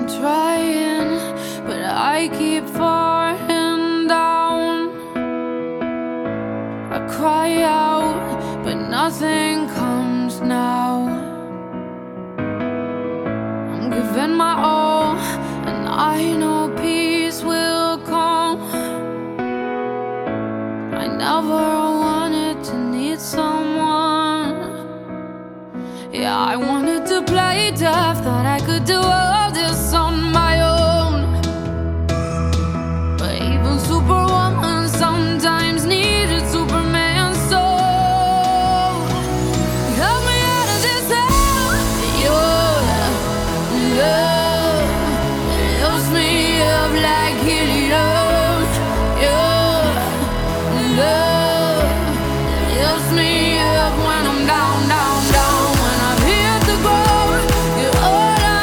trying, but I keep falling down. I cry out, but nothing comes now. I'm giving my all, and I know peace will come. I never wanted to need someone. Yeah, I wanted to play tough, thought I could do all this on my own. But even Superwoman sometimes needed Superman, so help me out of this hell. Your love lifts me up like helium. Your love lifts me up when I'm down, down, down. When I've hit the ground, you're all I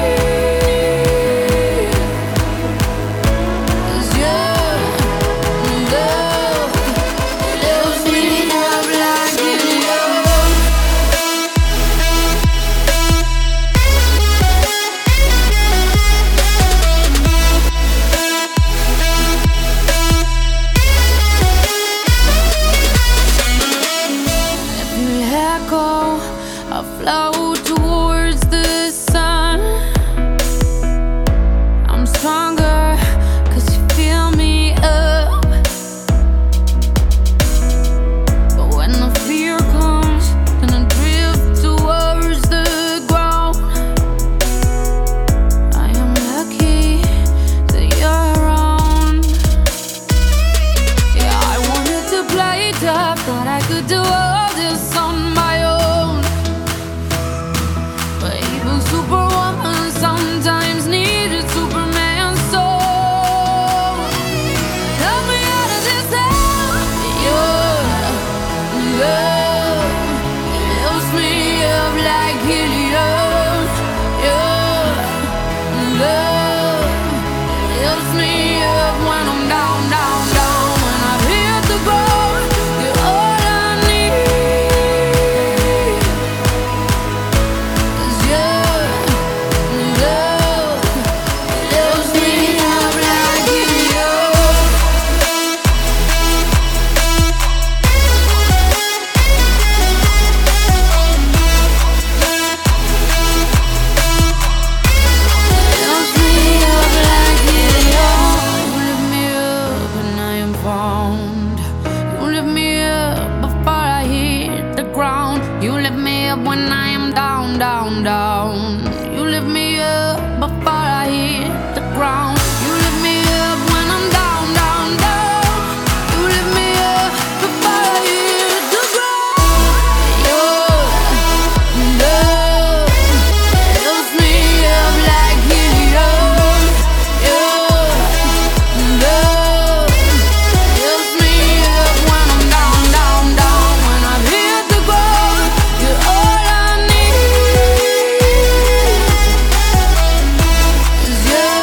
need. 'Cause your love lifts me up like helium. If you let go, I'll float towards the sun. I'm stronger 'cause you fill me up. But when the fear comes, then I drift towards the ground. I am lucky that you're around. Yeah, I wanted to play tough, thought I could do all this on my own. But even Superwoman sometimes needed Superman, so help me out of this hell. Your love lifts me up like helium. Your love lifts me up when I'm down, down, down. When I've hit the ground, you're all I need. 'Cause your love lifts me up like helium. Lifts me up like helium. You lift me up when I am found. You lift me up before I hit the ground. You lift me up when I am down, down, down. You lift me up before I hit the ground. You lift me up when I'm down, down, down. You lift me up before I hit the ground. Your love lifts me up like helium. Your love lifts me up when I'm down, down, down. When I've hit the ground, you're all I need. 'Cause your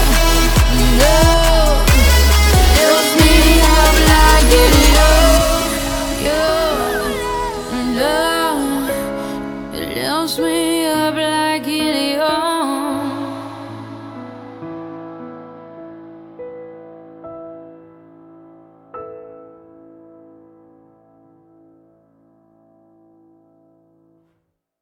love lifts me up like helium. Your love lifts me up like helium.